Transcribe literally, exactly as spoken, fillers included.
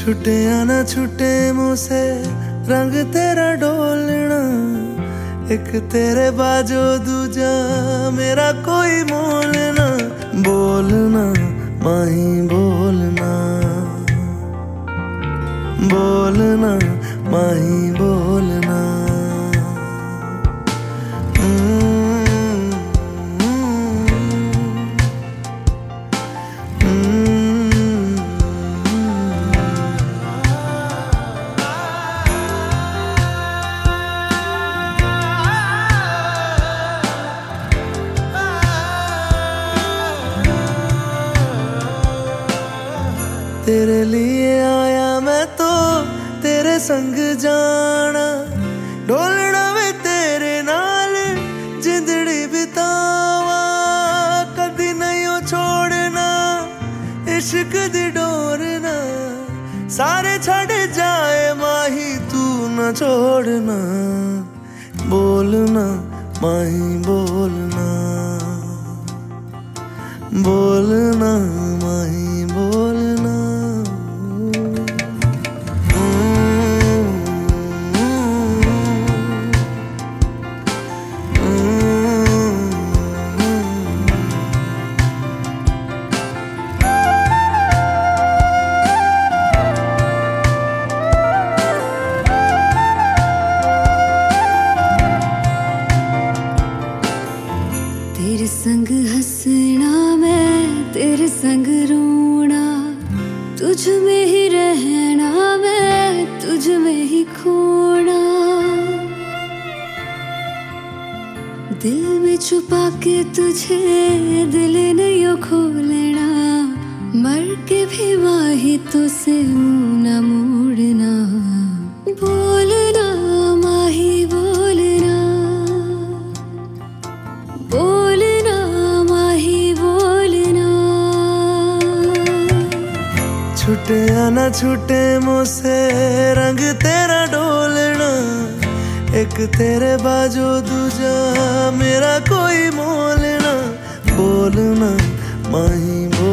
छुटे या ना छुटे मुझसे रंग तेरा डोलना, एक तेरे बाजो दूजा मेरा कोई मोल ना। बोलना माही बोलना, बोलना माही बोलना। तेरे लिए आया मैं तो तेरे संग जाना, डोलना वे तेरे नाल जिंदड़ी बितावा। कदी नहीं छोड़ना इश्क दी डोरना, सारे छड़ जाए माही तू न छोड़ना। बोलना माही बोलना, बोलना माही बोलना। तेरे संग हंसना मैं तेरे संग रोना, तुझ में ही रहना मैं तुझ में ही खोना। दिल में छुपा के तुझे दिल नहीं खोलना, मर के भी माही तुझसे मुंह न मोड़ना। बोलना माही बोलना, बोलना माही बोलना। छुटे या ना छुटे मुझसे रंग तेरा डोलना, एक तेरे बाजो दूजा मेरा कोई मोल ना। बोलना माही बोलना।